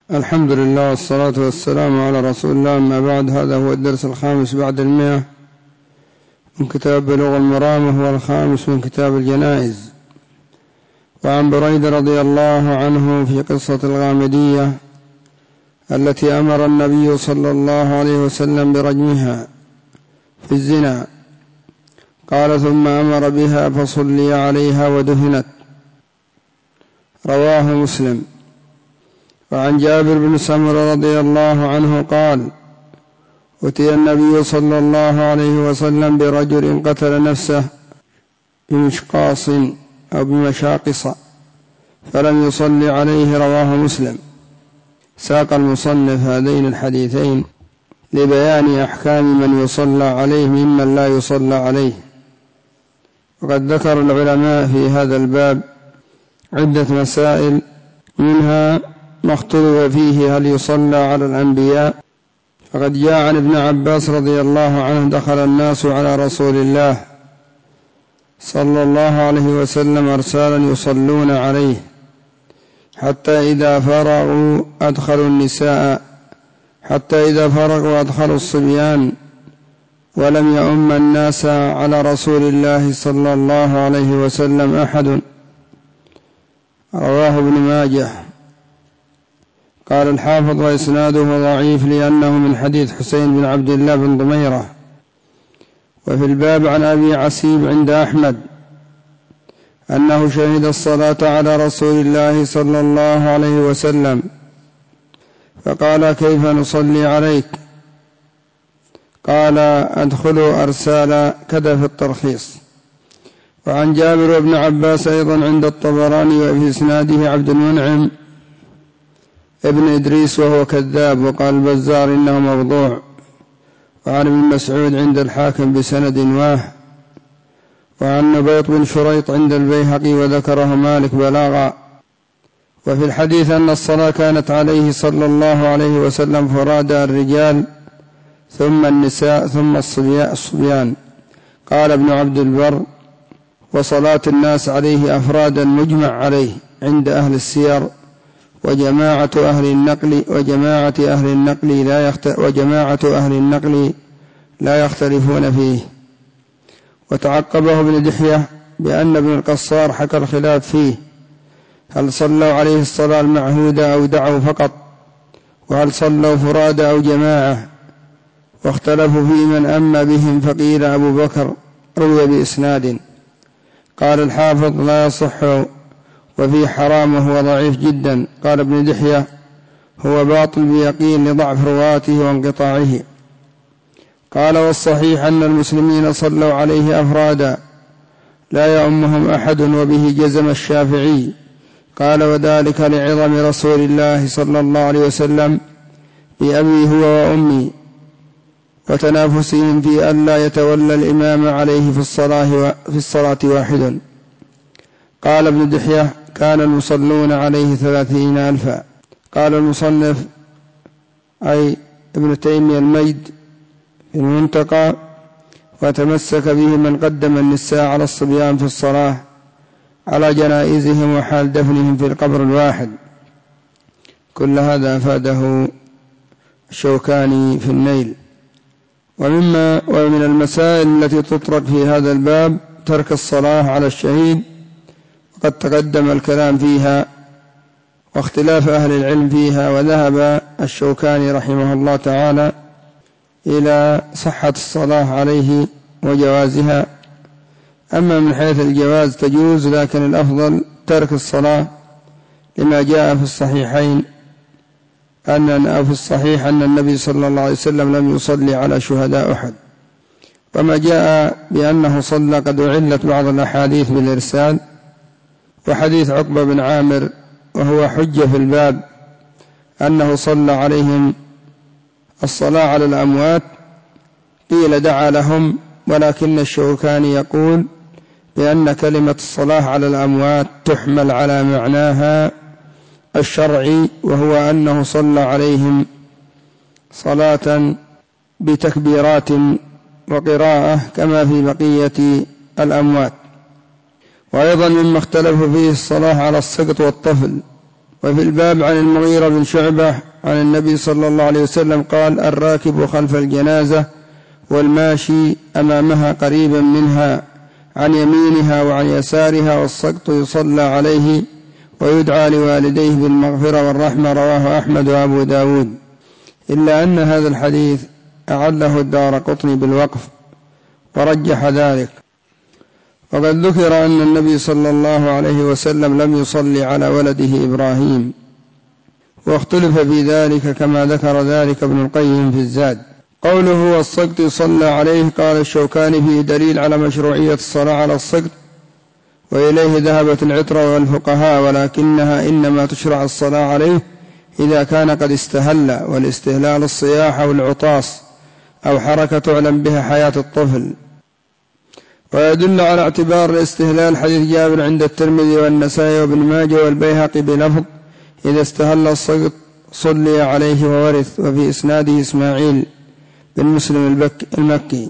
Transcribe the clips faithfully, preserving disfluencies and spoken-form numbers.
الحمد لله والصلاة والسلام على رسول الله، أما بعد. هذا هو الدرس الخامس بعد المئة من كتاب بلوغ المرام، وهو الخامس من كتاب الجنائز. وعن بريدة رضي الله عنه في قصة الغامدية التي أمر النبي صلى الله عليه وسلم برجمها في الزنا، قال: ثم أمر بها فصلي عليها ودفنت. رواه مسلم. وعن جابر بن سمرة رضي الله عنه قال: أتي النبي صلى الله عليه وسلم برجل قتل نفسه بمشقاص أو بمشاقص فلم يصلي عليه. رواه مسلم. ساق المصنف هذين الحديثين لبيان أحكام من يصلى عليه ممن لا يصلى عليه. وقد ذكر العلماء في هذا الباب عدة مسائل، منها ما اختلف فيه: هل يصلى على الأنبياء؟ فقد جاء عن ابن عباس رضي الله عنه: دخل الناس على رسول الله صلى الله عليه وسلم أرسالا يصلون عليه، حتى إذا فرغوا أدخلوا النساء، حتى إذا فرغوا أدخلوا الصبيان، ولم يؤم الناس على رسول الله صلى الله عليه وسلم أحد. رواه ابن ماجه. قال الحافظ: وإسناده ضعيف لأنه من حديث حسين بن عبد الله بن ضميرة. وفي الباب عن أبي عسيب عند أحمد أنه شهد الصلاة على رسول الله صلى الله عليه وسلم، فقال: كيف نصلي عليك؟ قال: أدخلوا أرسالا، كذا في الترخيص. وعن جابر بن عباس أيضا عند الطبراني، وفي إسناده عبد المنعم ابن إدريس وهو كذاب، وقال البزار إنه موضوع. وعن ابن مسعود عند الحاكم بسند واه. وعن نبيط بن شريط عند البيهقي وذكره مالك بلاغا. وفي الحديث أن الصلاة كانت عليه صلى الله عليه وسلم فرادى الرجال ثم النساء ثم الصبيان. قال ابن عبد البر: وصلاة الناس عليه أفرادا مجمع عليه عند أهل السير، وجماعة أهل النقل وجماعة أهل النقل لا يخت... وجماعة أهل النقل لا يختلفون فيه. وتعقبه ابن دحية بأن ابن القصار حكى الخلاف فيه: هل صلوا عليه الصلاة المعهودة أو دعوا فقط؟ وهل صلوا فرادى أو جماعة؟ واختلفوا في من أما بهم، فقيل أبو بكر، روي بإسناد. قال الحافظ: لا يصح، وفي حرام وهو ضعيف جدا. قال ابن دحية: هو باطل بيقين لضعف رواته وانقطاعه. قال: والصحيح أن المسلمين صلوا عليه أفرادا لا يؤمهم أحد، وبه جزم الشافعي. قال: وذلك لعظم رسول الله صلى الله عليه وسلم بأبي هو وأمي، وتنافسهم في أن لا يتولى الإمام عليه في الصلاة, في الصلاة واحد. قال ابن دحية: كان المصلون عليه ثلاثين ألفا. قال المصنف أي ابن تيمية الميد في المنتقى: وتمسك به من قدم النساء على الصبيان في الصلاة على جنائزهم وحال دفنهم في القبر الواحد. كل هذا أفاده الشوكاني في النيل. ومما ومن المسائل التي تطرق في هذا الباب ترك الصلاة على الشهيد، وقد تقدم الكلام فيها واختلاف أهل العلم فيها. وذهب الشوكاني رحمه الله تعالى إلى صحة الصلاة عليه وجوازها. أما من حيث الجواز تجوز، لكن الأفضل ترك الصلاة، لما جاء في الصحيحين أن أو في الصحيح أن النبي صلى الله عليه وسلم لم يصلي على شهداء أحد. وما جاء بأنه صلى قد أعلت بعض الأحاديث بالإرسال. وحديث عقبة بن عامر وهو حجة في الباب أنه صلى عليهم الصلاة على الأموات، قيل دعا لهم، ولكن الشوكاني يقول بأن كلمة الصلاة على الأموات تحمل على معناها الشرعي، وهو أنه صلى عليهم صلاة بتكبيرات وقراءة كما في بقية الأموات. وأيضا مما اختلف فيه الصلاة على السقط والطفل، وفي الباب عن المغيرة بن شعبة عن النبي صلى الله عليه وسلم قال: الراكب خلف الجنازة والماشي أمامها قريبا منها عن يمينها وعن يسارها، والسقط يصلى عليه ويدعى لوالديه بالمغفرة والرحمة. رواه أحمد وأبو داود، إلا أن هذا الحديث أعله الدارقطني بالوقف ورجح ذلك. وقد ذكر أن النبي صلى الله عليه وسلم لم يصلي على ولده إبراهيم، واختلف في ذلك كما ذكر ذلك ابن القيم في الزاد. قوله والسقط صلى عليه، قال الشوكاني فيه دليل على مشروعية الصلاة على السقط، وإليه ذهبت العترة والفقهاء، ولكنها إنما تشرع الصلاة عليه إذا كان قد استهل، والاستهلال الصياح أو العطاس أو حركة تعلم بها حياة الطفل. ويدل على اعتبار الاستهلال حديث جابر عند الترمذي والنسائي وابن ماجه والبيهقي بلفظ: إذا استهل السقط صلي عليه وورث. وفي إسناده إسماعيل بن مسلم المكي.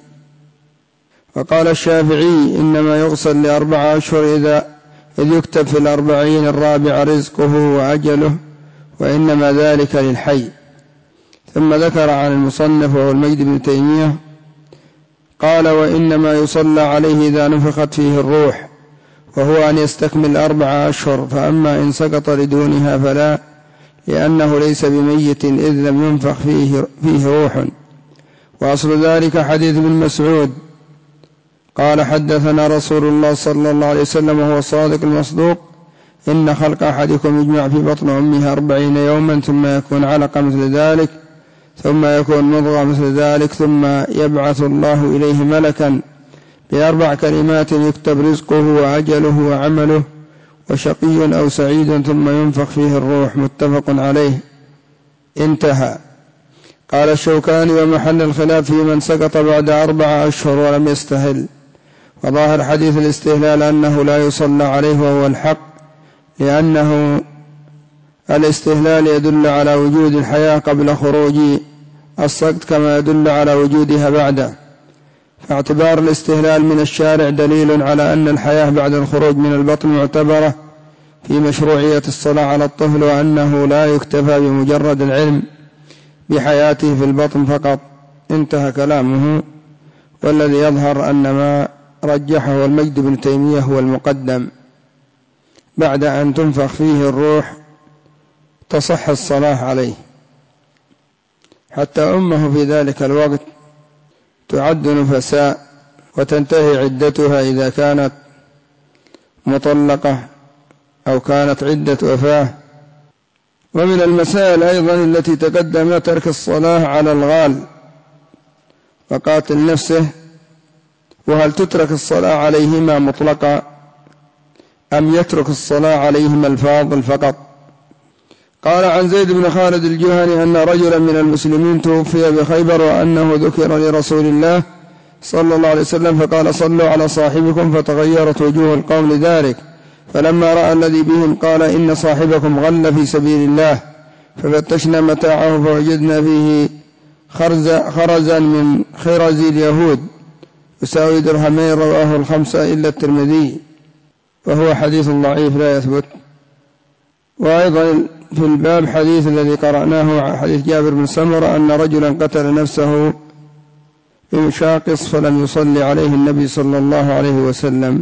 وقال الشافعي: إنما يغسل لأربع أشهر إذا إذ يكتب في الأربعين الرابع رزقه وأجله، وإنما ذلك للحي. ثم ذكر عن المصنف وهو المجد بن تيمية قال: وإنما يصلى عليه إذا نفخت فيه الروح، وهو أن يستكمل أربع أشهر، فأما إن سقط لدونها فلا، لأنه ليس بميت إذ لم ينفخ فيه, فيه روح. وأصل ذلك حديث ابن مسعود قال: حدثنا رسول الله صلى الله عليه وسلم وهو الصادق المصدوق: إن خلق أحدكم يجمع في بطن أمه أربعين يوما، ثم يكون علقة مثل ذلك، ثم يكون مضغة مثل ذلك، ثم يبعث الله إليه ملكا بأربع كلمات يكتب رزقه وأجله وعمله وشقي أو سعيد، ثم ينفخ فيه الروح. متفق عليه. انتهى. قال الشوكاني: ومحل الخلاف في من سقط بعد أربع أشهر ولم يستهل. وظاهر حديث الاستهلال أنه لا يصلى عليه، وهو الحق، لأنه الاستهلال يدل على وجود الحياة قبل خروج السقط كما يدل على وجودها بعده، فاعتبار الاستهلال من الشارع دليل على أن الحياة بعد الخروج من البطن معتبرة في مشروعية الصلاة على الطفل، وأنه لا يكتفى بمجرد العلم بحياته في البطن فقط. انتهى كلامه. والذي يظهر أن ما رجحه المجد بن تيمية هو المقدم، بعد أن تنفخ فيه الروح تصح الصلاة عليه، حتى أمه في ذلك الوقت تعد نفساء وتنتهي عدتها إذا كانت مطلقة أو كانت عدة وفاة. ومن المسائل أيضا التي تقدم ترك الصلاة على الغال وقاتل نفسه، وهل تترك الصلاة عليهما مطلقا أم يترك الصلاة عليهما الفاضل فقط؟ قال عن زيد بن خالد الجهني أن رجلا من المسلمين توفي بخيبر، وأنه ذكر لرسول الله صلى الله عليه وسلم فقال: صلوا على صاحبكم، فتغيرت وجوه القوم لذلك، فلما رأى الذي بهم قال: إن صاحبكم غل في سبيل الله. ففتشنا متاعه فوجدنا فيه خرزا من خرز اليهود يساوي درهمين. رواه الخمسة إلا الترمذي، وهو حديث ضعيف لا يثبت. وأيضا في الباب حديث الذي قرأناه، حديث جابر بن سمرة أن رجلا قتل نفسه بمشاقص فلم يصلي عليه النبي صلى الله عليه وسلم.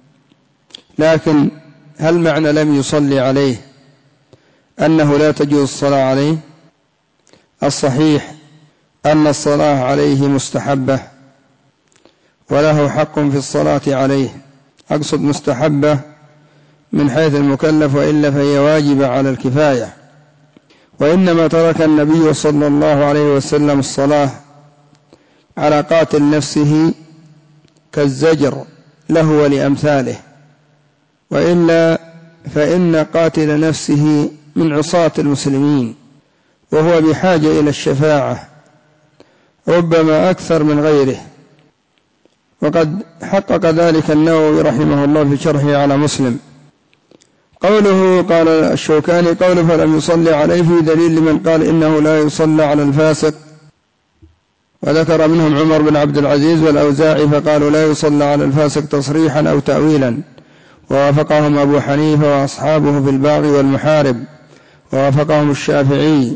لكن هل معنى لم يصلي عليه أنه لا تجوز الصلاة عليه؟ الصحيح أن الصلاة عليه مستحبة وله حق في الصلاة عليه، أقصد مستحبة من حيث المكلف، وإلا فهي واجبة على الكفاية. وإنما ترك النبي صلى الله عليه وسلم الصلاة على قاتل نفسه كالزجر له ولأمثاله، وإلا فإن قاتل نفسه من عصاة المسلمين، وهو بحاجة إلى الشفاعة ربما أكثر من غيره. وقد حقق ذلك النووي رحمه الله في شرحه على مسلم. قوله قال الشوكاني: قوله فلم يصلي عليه في دليل لمن قال إنه لا يصلى على الفاسق، وذكر منهم عمر بن عبد العزيز والأوزاعي فقالوا لا يصلى على الفاسق تصريحا أو تأويلا، ووافقهم أبو حنيفة وأصحابه في الباغي والمحارب. ووافقهم الشافعي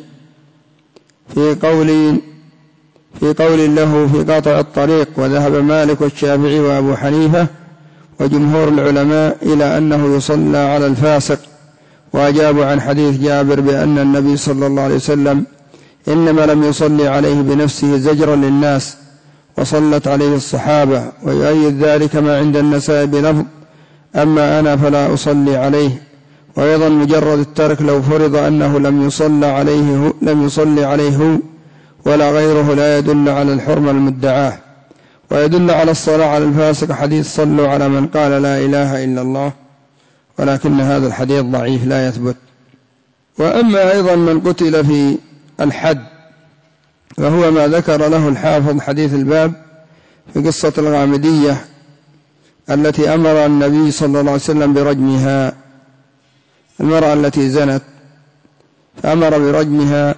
في قول في قول له في قطع الطريق، وذهب مالك والشافعي وأبو حنيفة وجمهور العلماء إلى أنه يصلى على الفاسق، وأجابوا عن حديث جابر بأن النبي صلى الله عليه وسلم إنما لم يصلي عليه بنفسه زجرا للناس، وصلت عليه الصحابة. ويؤيد ذلك ما عند النسائي بلفظ أما أنا فلا أصلي عليه. وأيضا مجرد الترك لو فرض أنه لم يصلي عليه لم يصلي عليه ولا غيره لا يدل على الحرمة المدعاه. ويدل على الصلاة على الفاسق حديث صلوا على من قال لا إله إلا الله، ولكن هذا الحديث ضعيف لا يثبت. وأما أيضا من قتل في الحد، وهو ما ذكر له الحافظ حديث الباب في قصة الغامدية التي أمر النبي صلى الله عليه وسلم برجمها، المرأة التي زنت فأمر برجمها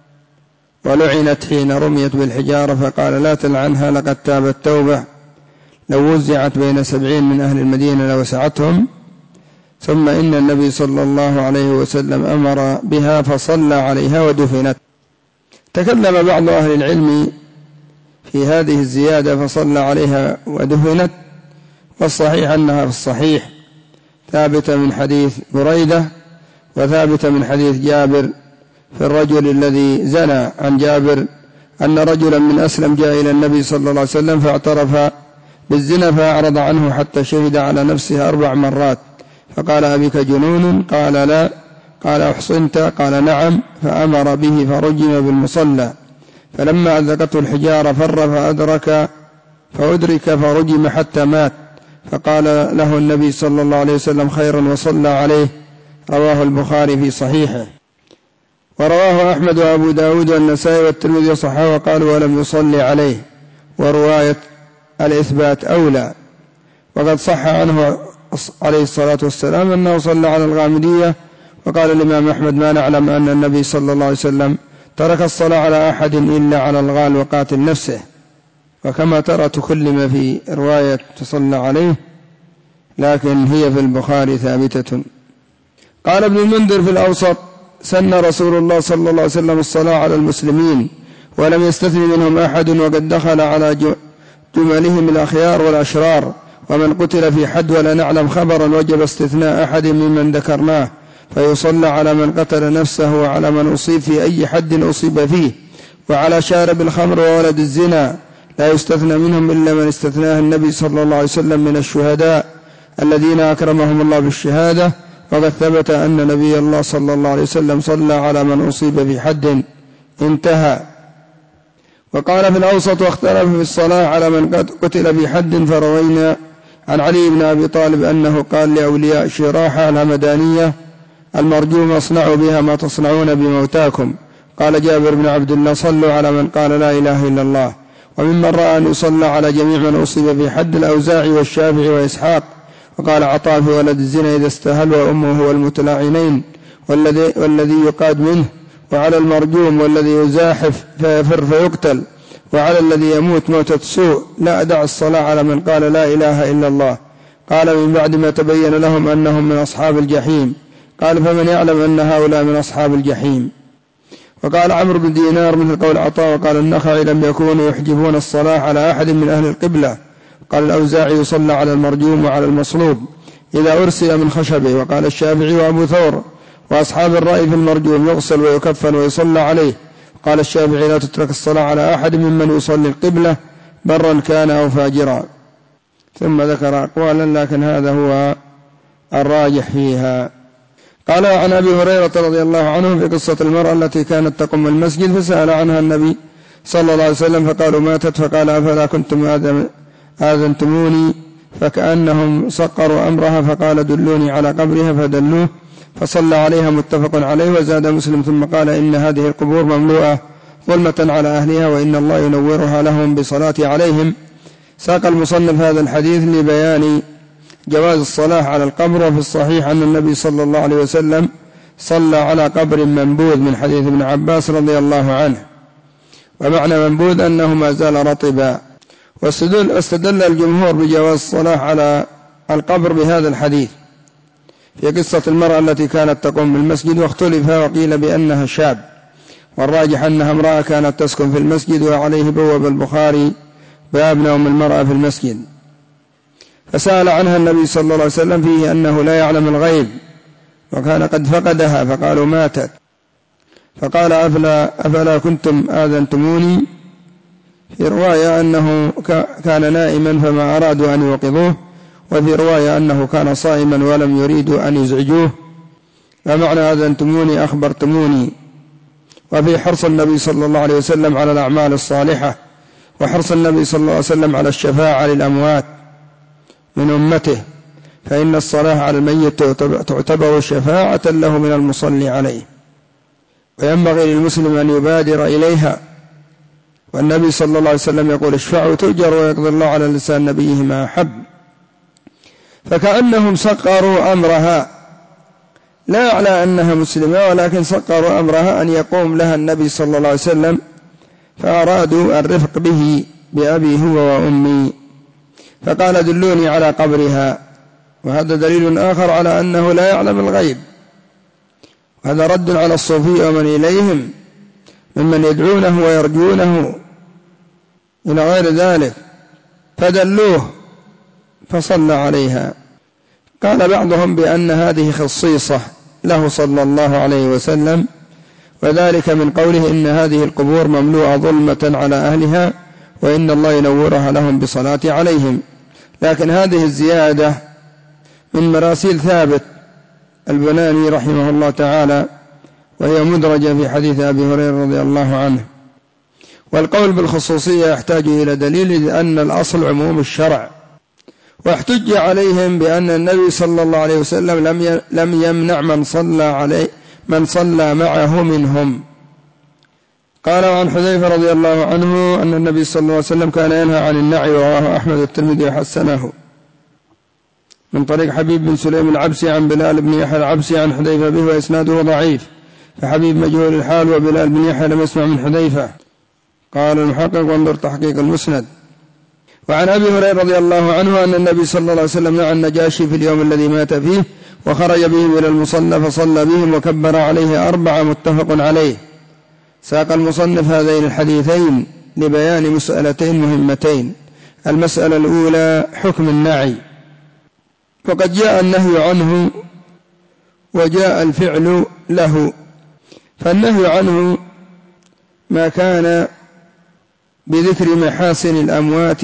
ولعنت حين رميت بالحجارة، فقال لا تلعنها لقد تابت توبة، لو وزعت بين سبعين من أهل المدينة لوسعتهم. ثم إن النبي صلى الله عليه وسلم أمر بها فصلى عليها ودفنت. تكلم بعض أهل العلم في هذه الزيادة فصلى عليها ودفنت، والصحيح أنها في الصحيح ثابتة من حديث بريدة، وثابتة من حديث جابر في الرجل الذي زنى، عن جابر أن رجلا من أسلم جاء إلى النبي صلى الله عليه وسلم فاعترف بالزنا فأعرض عنه حتى شهد على نفسه أربع مرات، فقال أبك جنون؟ قال لا. قال أحصنت؟ قال نعم. فأمر به فرجم بالمصلى، فلما أذقته الحجارة فر فأدرك فأدرك فرجم حتى مات، فقال له النبي صلى الله عليه وسلم خيرا وصلى عليه. رواه البخاري في صحيحه. ورواه أحمد وأبو داود والنسائي والترمذي وصححه وقالوا ولم يصلي عليه، ورواية الإثبات أولى. وقد صح عنه عليه الصلاة والسلام أنه صلى على الغامدية، وقال الإمام أحمد ما نعلم أن النبي صلى الله عليه وسلم ترك الصلاة على أحد إلا على الغال وقاتل نفسه. وكما ترى تكلم في رواية تصلى عليه، لكن هي في البخاري ثابتة. قال ابن المنذر في الأوسط سن رسول الله صلى الله عليه وسلم الصلاة على المسلمين ولم يستثن منهم أحد، وقد دخل على جملهم الأخيار والأشرار. ومن قتل في حد ولا نعلم خبرا وجب استثناء أحد ممن ذكرناه، فيصلى على من قتل نفسه وعلى من أصيب في أي حد أصيب فيه، وعلى شارب الخمر وولد الزنا لا يستثنى منهم إلا من استثناه النبي صلى الله عليه وسلم من الشهداء الذين أكرمهم الله بالشهادة. وقد ثبت أن نبي الله صلى الله عليه وسلم صلى على من أصيب في حد. انتهى. وقال في الأوسط واختلف في الصلاة على من قتل في حد، فروينا عن علي بن أبي طالب أنه قال لأولياء شراحة الهمدانية المرجوم اصنعوا بها ما تصنعون بموتاكم. قال جابر بن عبد الله صلوا على من قال لا إله إلا الله. وممن رأى أن يصلى على جميع من أصيب في حد الأوزاعي والشافعي وإسحاق. وقال عطاء في ولد الزنا إذا استهل وأمه هو المتلاعنين والذي, والذي يقاد منه، وعلى المرجوم والذي يزاحف فيفر فيقتل، وعلى الذي يموت موتة سوء لا أدع الصلاة على من قال لا إله إلا الله. قال من بعد ما تبين لهم أنهم من أصحاب الجحيم. قال فمن يعلم أن هؤلاء من أصحاب الجحيم. وقال عمرو بن دينار مثل قول عطاء. وقال النخعي لم يكونوا يحجبون الصلاة على أحد من أهل القبلة. قال الأوزاعي يصلى على المرجوم وعلى المصلوب إذا أرسل من خشبه. وقال الشافعي وأبو ثور وأصحاب الرأي في المرجوم يغسل ويكفن ويصلى عليه. قال الشافعي لا تترك الصلاة على أحد ممن يصلي القبلة برا كان أو فاجرا. ثم ذكر أقوالا لكن هذا هو الراجح فيها. قال عن أبي هريرة رضي الله عنه في قصة المرأة التي كانت تقوم المسجد فسأل عنها النبي صلى الله عليه وسلم فقالوا ماتت، فقال أفلا كنتم آذنتموني، فكأنهم صقروا أمرها، فقال دلوني على قبرها فدلوه فصلى عليها. متفق عليه. وزاد مسلم ثم قال إن هذه القبور مملوءة ظلمة على أهلها وإن الله ينورها لهم بصلاة عليهم. ساق المصنف هذا الحديث لبيان جواز الصلاة على القبر. وفي الصحيح أن النبي صلى الله عليه وسلم صلى على قبر منبوذ من حديث ابن عباس رضي الله عنه. ومعنى منبوذ أنه ما زال رطبا. واستدل الجمهور بجواز الصلاة على القبر بهذا الحديث، في قصة المرأة التي كانت تقوم بالمسجد، واختلف وقيل بأنها شاب، والراجح أنها امرأة كانت تسكن في المسجد، وعليه بوب البخاري باب نوم المرأة في المسجد. فسأل عنها النبي صلى الله عليه وسلم فيه أنه لا يعلم الغيب، وكان قد فقدها، فقالوا ماتت، فقال أفلا, أفلا كنتم آذنتموني. في رواية أنه كان نائما فما أرادوا أن يوقظوه، وفي رواية أنه كان صائما ولم يريدوا أن يزعجوه، فمعنى آذنتموني أخبرتموني. وفي حرص النبي صلى الله عليه وسلم على الأعمال الصالحة، وحرص النبي صلى الله عليه وسلم على الشفاعة للأموات من أمته، فإن الصلاة على الميت تعتبر شفاعة له من المصلي عليه، وينبغي للمسلم أن يبادر إليها. والنبي صلى الله عليه وسلم يقول اشفعوا تؤجر، ويقضي الله على لسان نبيه ما أحب. فكأنهم سقروا أمرها، لا على أنها مسلمة، ولكن سقروا أمرها أن يقوم لها النبي صلى الله عليه وسلم، فأرادوا الرفق به بأبي هو وأمي، فقال دلوني على قبرها. وهذا دليل آخر على أنه لا يعلم الغيب، وهذا رد على الصوفية ومن إليهم ممن يدعونه ويرجونه إلى غير ذلك، فدلوه فصلى عليها. قال بعضهم بأن هذه خصيصة له صلى الله عليه وسلم، وذلك من قوله إن هذه القبور مملوءة ظلمة على أهلها، وإن الله ينورها لهم بصلاة عليهم. لكن هذه الزيادة من مراسيل ثابت البناني رحمه الله تعالى، وهي مدرجة في حديث أبي هريرة رضي الله عنه. والقول بالخصوصية يحتاج إلى دليل، لأن الأصل عموم الشرع، واحتج عليهم بأن النبي صلى الله عليه وسلم لم يمنع من صلى عليه من صلى معه منهم. قال عن حذيفة رضي الله عنه أن النبي صلى الله عليه وسلم كان ينهى عن النعي، ورواه أحمد الترمذي وحسنه من طريق حبيب بن سليم العبسي عن بلال بن يحيى العبسي عن حذيفة به، وإسناده ضعيف، فحبيب مجهول الحال، وبلال بن يحيى لم يسمع من حذيفة. قال المحقق وانظر تحقيق المسند. وعن أبي هريرة رضي الله عنه أن النبي صلى الله عليه وسلم نعى النجاشي في اليوم الذي مات فيه، وخرج بهم إلى المصلى فصلى بهم وكبر عليه أربعة، متفق عليه. ساق المصنف هذين الحديثين لبيان مسألتين مهمتين. المسألة الأولى حكم النعي، وقد جاء النهي عنه وجاء الفعل له. فالنهي عنه ما كان بذكر محاسن الأموات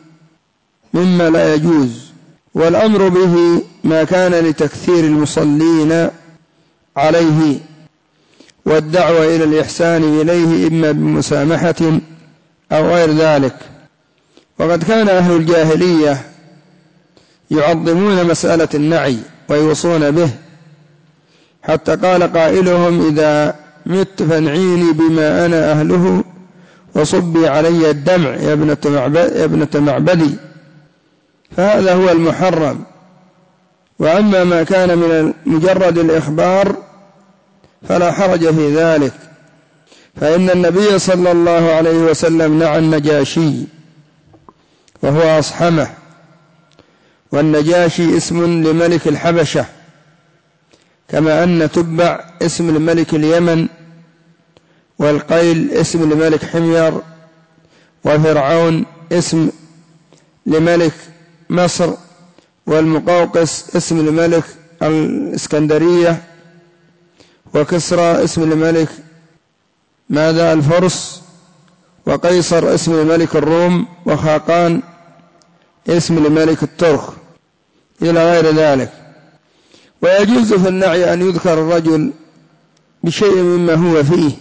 مما لا يجوز، والأمر به ما كان لتكثير المصلين عليه والدعوة إلى الإحسان إليه، إما بمسامحة أو غير ذلك. وقد كان أهل الجاهلية يعظمون مسألة النعي ويوصون به، حتى قال قائلهم إذا مت فانعيني بما أنا أهله وصبي علي الدمع يا ابنة معبد يا ابنة معبدي. فهذا هو المحرم. وأما ما كان من مجرد الإخبار فلا حرج في ذلك، فإن النبي صلى الله عليه وسلم نعى النجاشي وهو أصحمه، والنجاشي اسم لملك الحبشة، كما أن تبع اسم لملك اليمن، والقيل اسم لملك حمير، وفرعون اسم لملك مصر، والمقوقس اسم لملك الإسكندرية، وكسرى اسم لملك ماذا الفرس، وقيصر اسم لملك الروم، وخاقان اسم لملك الترك، إلى غير ذلك. ويجوز في النعي أن يذكر الرجل بشيء مما هو فيه،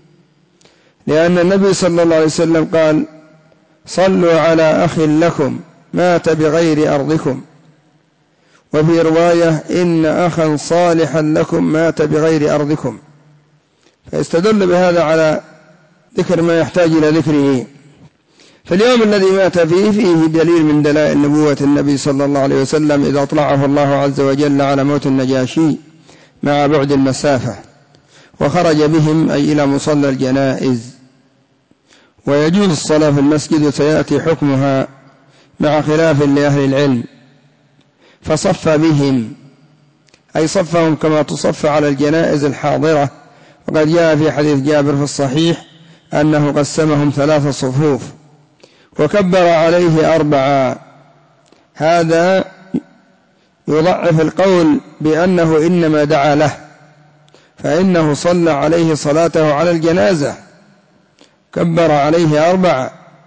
لأن النبي صلى الله عليه وسلم قال صلوا على أخ لكم مات بغير أرضكم، وفي رواية إن أخا صالحا لكم مات بغير أرضكم، فيستدل بهذا على ذكر ما يحتاج إلى ذكره. فاليوم الذي مات فيه فيه دليل من دلائل نبوة النبي صلى الله عليه وسلم، إذا أطلعه الله عز وجل على موت النجاشي مع بعد المسافة، وخرج بهم أي إلى مصلى الجنائز. ويجوز الصلاة في المسجد، وسيأتي حكمها مع خلاف لأهل العلم. فصف بهم أي صفهم كما تصف على الجنائز الحاضرة. وقد جاء في حديث جابر في الصحيح أنه قسمهم ثلاث صفوف وكبر عليه أربعة. هذا يضعف القول بأنه إنما دعا له، فإنه صلى عليه صلاته على الجنازة، كبر عليه أربعة،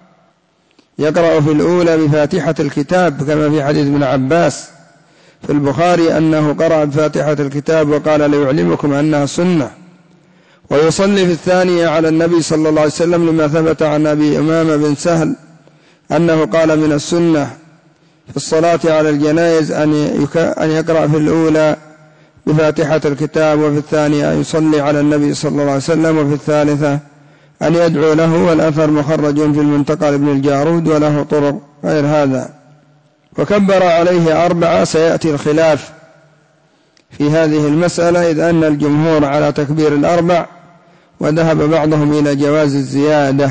يقرأ في الأولى بفاتحة الكتاب كما في حديث ابن عباس في البخاري أنه قرأ بفاتحة الكتاب وقال ليعلمكم أنها سنة، ويصلي في الثانية على النبي صلى الله عليه وسلم لما ثبت عن أبي أمامة بن سهل أنه قال من السنة في الصلاة على الجنائز أن يقرأ في الأولى بفاتحة الكتاب، وفي الثانية أن يصلي على النبي صلى الله عليه وسلم، وفي الثالثة أن يدعو له. والأثر مخرج في المنتقى لابن الجارود وله طرق غير هذا. وكبر عليه أربعة. سيأتي الخلاف في هذه المسألة، إذ أن الجمهور على تكبير الأربع وذهب بعضهم إلى جواز الزيادة،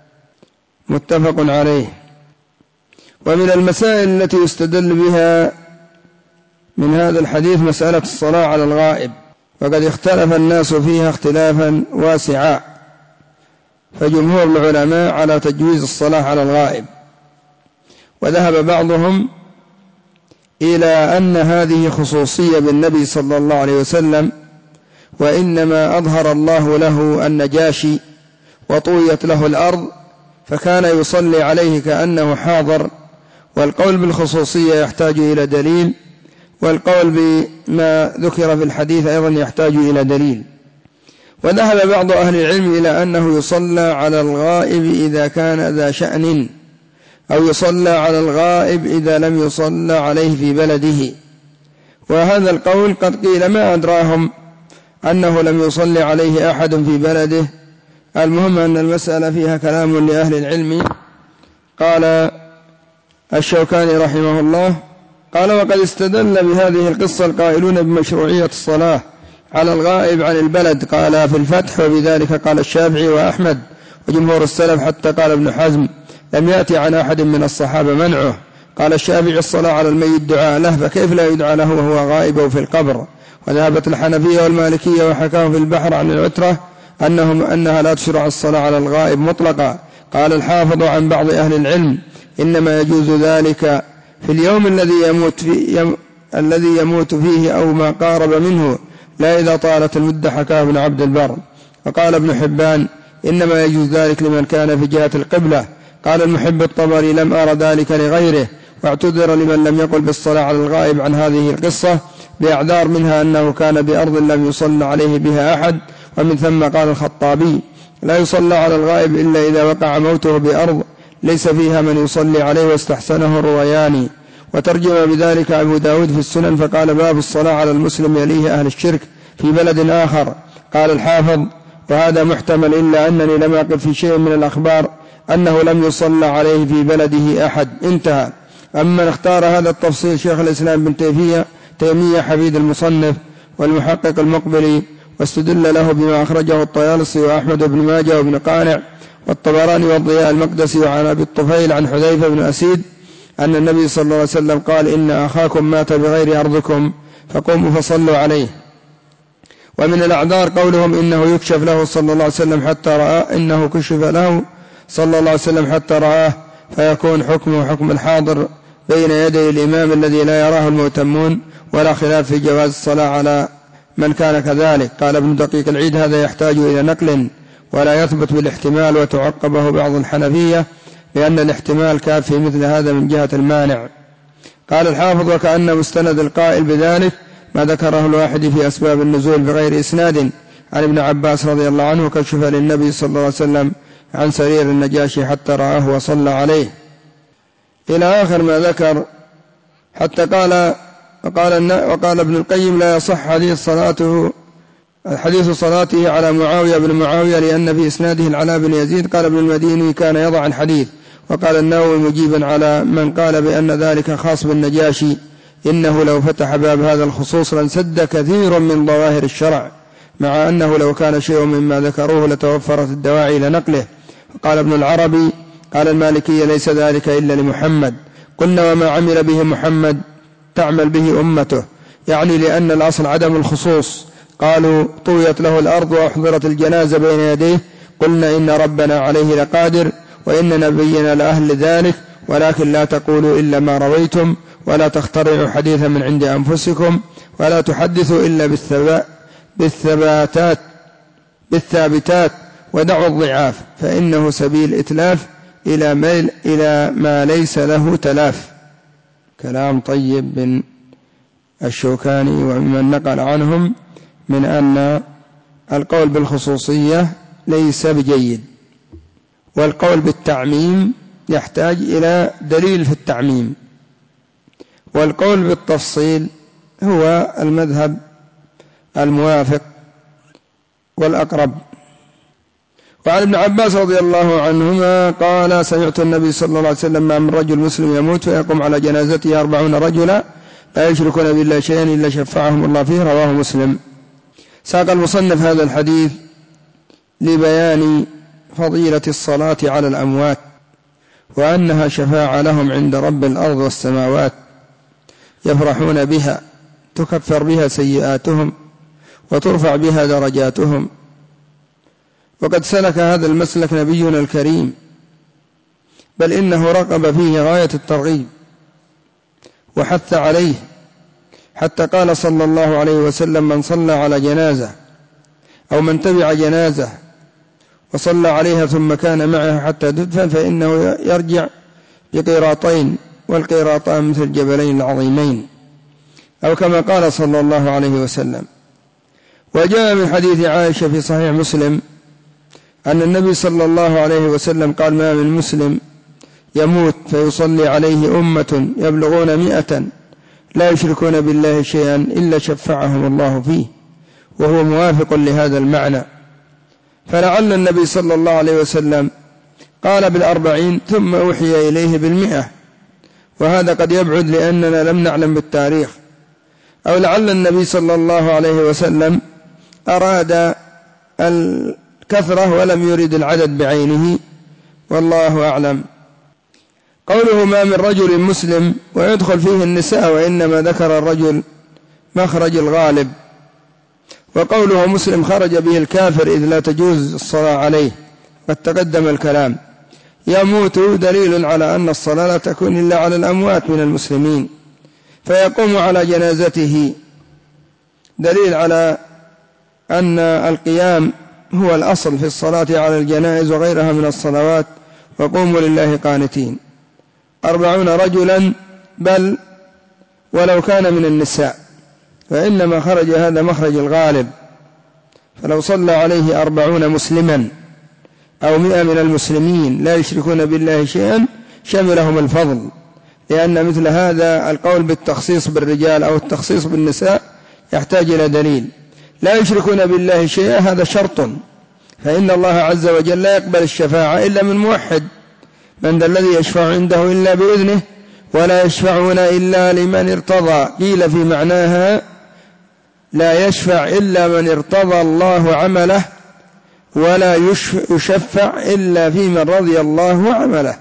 متفق عليه. ومن المسائل التي يستدل بها من هذا الحديث مسألة الصلاة على الغائب، وقد اختلف الناس فيها اختلافا واسعا، فجمهور العلماء على تجويز الصلاة على الغائب، وذهب بعضهم إلى أن هذه خصوصية بالنبي صلى الله عليه وسلم، وإنما أظهر الله له النجاشي وطويت له الأرض فكان يصلي عليه كأنه حاضر. والقول بالخصوصية يحتاج إلى دليل، والقول بما ذكر في الحديث أيضا يحتاج إلى دليل. وذهب بعض أهل العلم إلى أنه يصلى على الغائب إذا كان ذا شأن، أو يصلى على الغائب إذا لم يصلى عليه في بلده. وهذا القول قد قيل ما أدراهم أنه لم يصلي عليه أحد في بلده. المهم أن المسألة فيها كلام لأهل العلم. قال الشوكاني رحمه الله قال: وقد استدل بهذه القصة القائلون بمشروعية الصلاة على الغائب عن البلد. قال في الفتح: وبذلك قال الشافعي وأحمد وجمهور السلف، حتى قال ابن حزم: لم يأتي عن أحد من الصحابة منعه. قال الشافعي: الصلاة على الميت دعاء له، فكيف لا يدعى له وهو غائب أو في القبر؟ وذهبت الحنفية والمالكية وحكاهم في البحر عن العترة أنهم أنها لا تشرع الصلاة على الغائب مطلقا. قال الحافظ عن بعض أهل العلم: إنما يجوز ذلك في اليوم الذي يموت فيه, يم الذي يموت فيه أو ما قارب منه، لا إذا طالت المدة، حكاه ابن عبد البر. وقال ابن حبان: إنما يجوز ذلك لمن كان في جهة القبلة. قال المحب الطبري: لم أرى ذلك لغيره. واعتذر لمن لم يقل بالصلاة على الغائب عن هذه القصة بأعذار، منها أنه كان بأرض لم يصلى عليه بها أحد. ومن ثم قال الخطابي: لا يصلى على الغائب إلا إذا وقع موته بأرض ليس فيها من يصلي عليه، واستحسنه الروياني. وترجم بذلك أبو داود في السنن فقال: باب الصلاة على المسلم يليه أهل الشرك في بلد آخر. قال الحافظ: وهذا محتمل، إلا أنني لم أقف في شيء من الأخبار أنه لم يصلى عليه في بلده أحد. انتهى. أما اختار هذا التفصيل شيخ الإسلام بن تيمية تيمية حفيد المصنف والمحقق المقبلي، واستدل له بما أخرجه الطيالسي وأحمد بن ماجه وابن قانع والطبراني والضياء المقدسي وعن أبي الطفيل عن حذيفة بن أسيد أن النبي صلى الله عليه وسلم قال: إن أخاكم مات بغير أرضكم فقوموا فصلوا عليه. ومن الأعذار قولهم إنه يكشف له صلى الله عليه وسلم حتى رآه، إنه كشف له صلى الله عليه وسلم حتى رآه، فيكون حكمه حكم الحاضر بين يدي الإمام الذي لا يراه المؤتمون، ولا خلاف في جواز الصلاة على من كان كذلك. قال ابن دقيق العيد: هذا يحتاج إلى نقل ولا يثبت بالاحتمال، وتعقبه بعض الحنفية لأن الاحتمال كاف في مثل هذا من جهة المانع. قال الحافظ: وكأن مستند القائل بذلك ما ذكره الواحد في أسباب النزول بغير إسناد عن ابن عباس رضي الله عنه: كشف للنبي صلى الله عليه وسلم عن سرير النجاشي حتى رآه وصلى عليه، إلى آخر ما ذكر. حتى قال وقال, وقال ابن القيم: لا يصح حديث صلاته حديث صلاته على معاوية بن معاوية لأن في إسناده العلاء بن يزيد. قال ابن المديني: كان يضع الحديث. وقال النووي مجيبا على من قال بأن ذلك خاص بالنجاشي: إنه لو فتح باب هذا الخصوص لانسد كثير من ظواهر الشرع، مع أنه لو كان شيء مما ذكروه لتوفرت الدواعي لنقله. قال ابن العربي: قال المالكية: ليس ذلك إلا لمحمد. قلنا: وما عمل به محمد تعمل به أمته، يعني لأن الأصل عدم الخصوص. قالوا طويت له الأرض وأحضرت الجنازة بين يديه قلنا إن ربنا عليه لقادر وإن نبينا لأهل ذلك، ولكن لا تقولوا إلا ما رويتم ولا تخترعوا حديثا من عند أنفسكم ولا تحدثوا إلا بالثباتات بالثابتات ودعوا الضعاف فإنه سبيل إتلاف إلى, ميل إلى ما ليس له تلاف. كلام طيب بن الشوكاني ومن نقل عنهم من أن القول بالخصوصية ليس بجيد، والقول بالتعميم يحتاج إلى دليل في التعميم، والقول بالتفصيل هو المذهب الموافق والأقرب. وعن ابن عباس رضي الله عنهما قال سمعت النبي صلى الله عليه وسلم ما من رجل مسلم يموت فيقوم على جنازته أربعون رجلا لا يشركون بالله شيئا إلا شفعهم الله فيه، رواه مسلم. ساق المصنف هذا الحديث لبيان فضيلة الصلاة على الأموات وأنها شفاعة لهم عند رب الأرض والسماوات يفرحون بها، تكفر بها سيئاتهم وترفع بها درجاتهم. وقد سلك هذا المسلك نبينا الكريم، بل إنه رغب فيه غاية الترغيب وحث عليه، حتى قال صلى الله عليه وسلم من صلى على جنازة أو من تبع جنازة وصلى عليها ثم كان معها حتى تدفن فإنه يرجع بقيراطين، والقيراطان مثل الجبلين العظيمين، أو كما قال صلى الله عليه وسلم. وجاء من حديث عائشة في صحيح مسلم أن النبي صلى الله عليه وسلم قال ما من مسلم يموت فيصلي عليه أمة يبلغون مئة لا يشركون بالله شيئا إلا شفعهم الله فيه، وهو موافق لهذا المعنى. فلعل النبي صلى الله عليه وسلم قال بالأربعين ثم أوحي إليه بالمئة، وهذا قد يبعد لأننا لم نعلم بالتاريخ، أو لعل النبي صلى الله عليه وسلم أراد الكثرة ولم يرد العدد بعينه، والله أعلم. قوله ما من رجل مسلم ويدخل فيه النساء، وإنما ذكر الرجل مخرج الغالب. وقوله مسلم خرج به الكافر إذ لا تجوز الصلاة عليه، قد تقدم الكلام. يموت دليل على أن الصلاة لا تكون إلا على الأموات من المسلمين، فيقوم على جنازته دليل على أن القيام هو الأصل في الصلاة على الجنائز وغيرها من الصلوات. وقوموا لله قانتين أربعون رجلا، بل ولو كان من النساء، فإنما خرج هذا مخرج الغالب. فلو صلى عليه أربعون مسلما أو مئة من المسلمين لا يشركون بالله شيئا شملهم الفضل، لأن مثل هذا القول بالتخصيص بالرجال أو التخصيص بالنساء يحتاج إلى دليل. لا يشركون بالله شيئا هذا شرط، فإن الله عز وجل لا يقبل الشفاعة إلا من موحد. من ذا الذي يشفع عنده إلا بإذنه ولا يشفعون إلا لمن ارتضى. قيل في معناها لا يشفع إلا من ارتضى الله عمله، ولا يشفع إلا في من رضي الله عمله.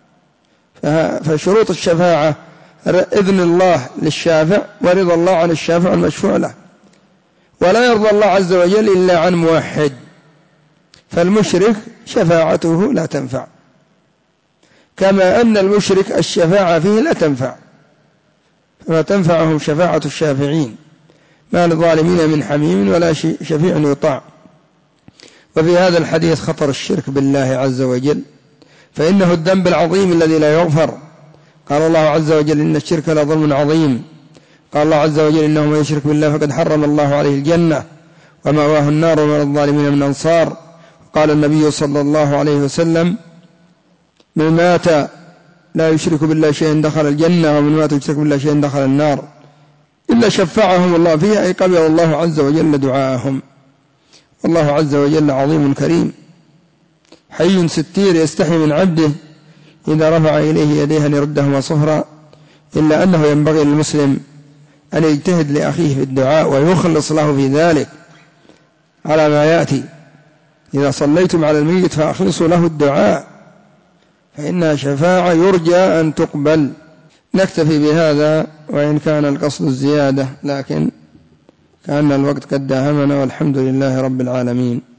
فشروط الشفاعة إذن الله للشافع ورضا الله عن الشافع المشفوع له، ولا يرضى الله عز وجل إلا عن موحد. فالمشرك شفاعته لا تنفع، كما أن المشرك الشفاعة فيه لا تنفع، فما تنفعهم شفاعة الشافعين. ما للظالمين من حميم ولا شفيع يطاع. وفي هذا الحديث خطر الشرك بالله عز وجل، فإنه الذنب العظيم الذي لا يغفر. قال الله عز وجل إن الشرك لظلم عظيم. قال الله عز وجل إنه من يشرك بالله فقد حرم الله عليه الجنة ومأواه النار وما للظالمين من أنصار. قال النبي صلى الله عليه وسلم من مات لا يشرك بالله شيئا دخل الجنة، ومن مات يشرك بالله شيئا دخل النار، إلا شفعهم الله فيها، أي قبل الله عز وجل دعاءهم. والله عز وجل عظيم كريم حي ستير يستحي من عبده إذا رفع إليه يديه أن يردهما صفرا، إلا أنه ينبغي للمسلم أن يجتهد لأخيه في الدعاء ويخلص له في ذلك على ما يأتي. إذا صليتم على الميت فأخلصوا له الدعاء، فإنها شفاعة يرجى أن تقبل. نكتفي بهذا وإن كان القصد الزيادة، لكن كأن الوقت قد داهمنا، والحمد لله رب العالمين.